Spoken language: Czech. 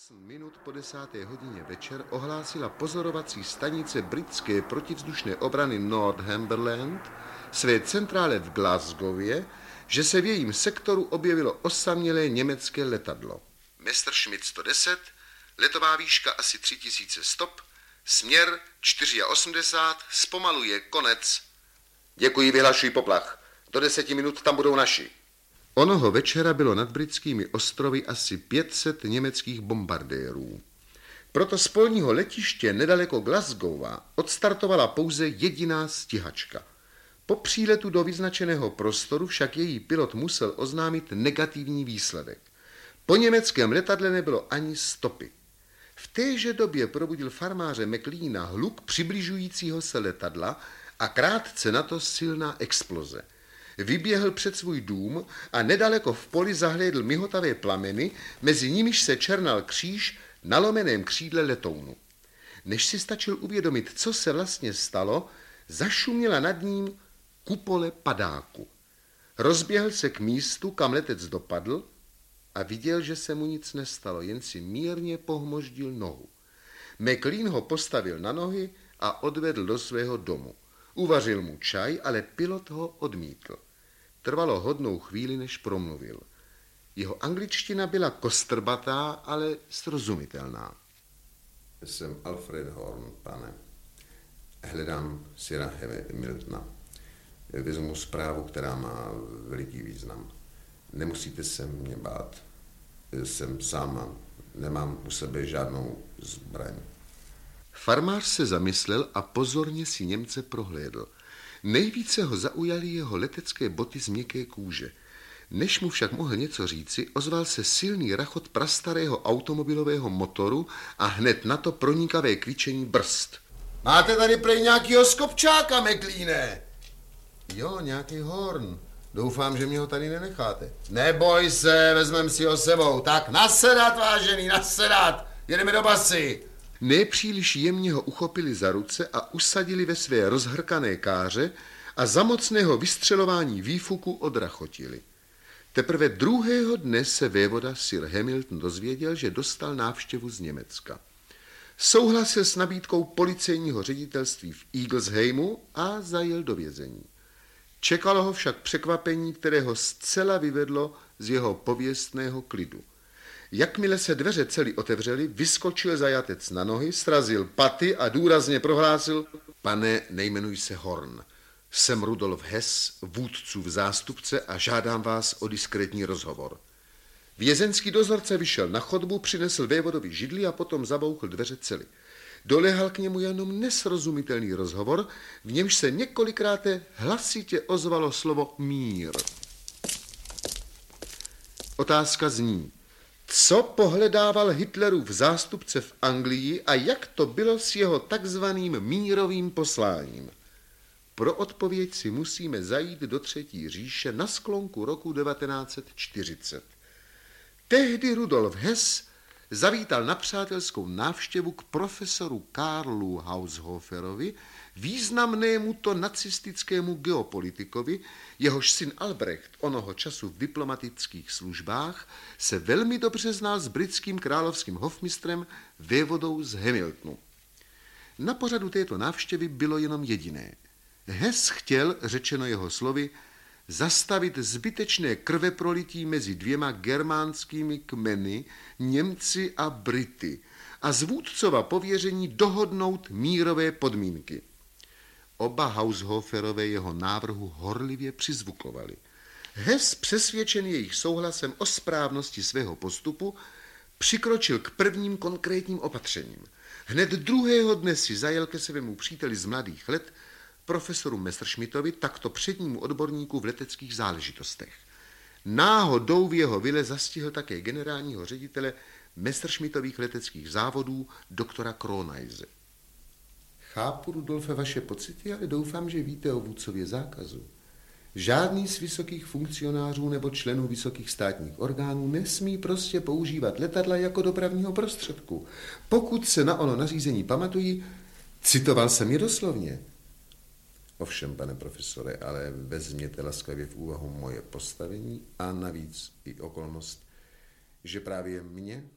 8 minut po 10. hodině večer ohlásila pozorovací stanice britské protivzdušné obrany Northumberland své centrále v Glasgowě, že se v jejím sektoru objevilo osamělé německé letadlo. Messerschmitt 110, letová výška asi 3000 stop, směr 84, zpomaluje, konec. Děkuji, vyhlašuji poplach. Do 10 minut tam budou naši. Onoho večera bylo nad britskými ostrovy asi 500 německých bombardérů. Proto z polního letiště nedaleko Glasgowa odstartovala pouze jediná stíhačka. Po příletu do vyznačeného prostoru však její pilot musel oznámit negativní výsledek. Po německém letadle nebylo ani stopy. V téže době probudil farmáře McLeana hluk přibližujícího se letadla a krátce na to silná exploze. Vyběhl před svůj dům a nedaleko v poli zahlédl mihotavé plameny, mezi nimiž se černal kříž na lomeném křídle letounu. Než si stačil uvědomit, co se vlastně stalo, zašuměla nad ním kupole padáku. Rozběhl se k místu, kam letec dopadl a viděl, že se mu nic nestalo, jen si mírně pohmoždil nohu. McLean ho postavil na nohy a odvedl do svého domu. Uvařil mu čaj, ale pilot ho odmítl. Trvalo hodnou chvíli, než promluvil. Jeho angličtina byla kostrbatá, ale srozumitelná. Jsem Alfred Horn, pane. Hledám Sira Hamiltona. Vezmu zprávu, která má veliký význam. Nemusíte se mě bát. Jsem sám a nemám u sebe žádnou zbraň. Farmář se zamyslel a pozorně si Němce prohlédl. Nejvíce ho zaujaly jeho letecké boty z měkké kůže. Než mu však mohl něco říci, ozval se silný rachot prastarého automobilového motoru a hned na to pronikavé kvičení brzd. Máte tady prej nějakýho skopčáka, McLeane? Jo, nějaký Horn. Doufám, že mě ho tady nenecháte. Neboj se, vezmem si ho sebou. Tak nasedat, vážený, nasedat. Jedeme do basy. Nepříliš jemně ho uchopili za ruce a usadili ve své rozhrkané káře a za mocného vystřelování výfuku odrachotili. Teprve druhého dne se vévoda Sir Hamilton dozvěděl, že dostal návštěvu z Německa. Souhlasil s nabídkou policejního ředitelství v Eagleshaimu a zajel do vězení. Čekalo ho však překvapení, které ho zcela vyvedlo z jeho pověstného klidu. Jakmile se dveře celý otevřely, vyskočil zajatec na nohy, srazil paty a důrazně prohlásil: Pane, nejmenuji se Horn. Jsem Rudolf Hess, vůdcův zástupce a žádám vás o diskrétní rozhovor. Vězeňský dozorce vyšel na chodbu, přinesl vévodovi židli a potom zabouchl dveře cely. Doléhal k němu jenom nesrozumitelný rozhovor, v němž se několikrát hlasitě ozvalo slovo mír. Otázka zní: co pohledával Hitlerův zástupce v Anglii a jak to bylo s jeho takzvaným mírovým posláním? Pro odpověď si musíme zajít do Třetí říše na sklonku roku 1940. Tehdy Rudolf Hess zavítal na přátelskou návštěvu k profesoru Karlu Haushoferovi, významnému to nacistickému geopolitikovi, jehož syn Albrecht, onoho času v diplomatických službách, se velmi dobře znal s britským královským hofmistrem vévodou z Hamiltonu. Na pořadu této návštěvy bylo jenom jediné. Hess chtěl, řečeno jeho slovy, zastavit zbytečné krveprolití mezi dvěma germánskými kmeny, Němci a Brity, a z vůdcova pověření dohodnout mírové podmínky. Oba Haushoferové jeho návrhu horlivě přizvukovali. Hess, přesvědčený jejich souhlasem o správnosti svého postupu, přikročil k prvním konkrétním opatřením. Hned druhého dne si zajel ke svému příteli z mladých let, profesoru Messerschmittovi, takto přednímu odborníku v leteckých záležitostech. Náhodou v jeho vile zastihl také generálního ředitele Messerschmittových leteckých závodů, doktora Kroneise. Chápu, Rudolfe, vaše pocity, ale doufám, že víte o vůdcově zákazu. Žádný z vysokých funkcionářů nebo členů vysokých státních orgánů nesmí prostě používat letadla jako dopravního prostředku. Pokud se na ono nařízení pamatují, citoval jsem je doslovně. Ovšem, pane profesore, ale vezměte laskavě v úvahu moje postavení a navíc i okolnost, že právě mě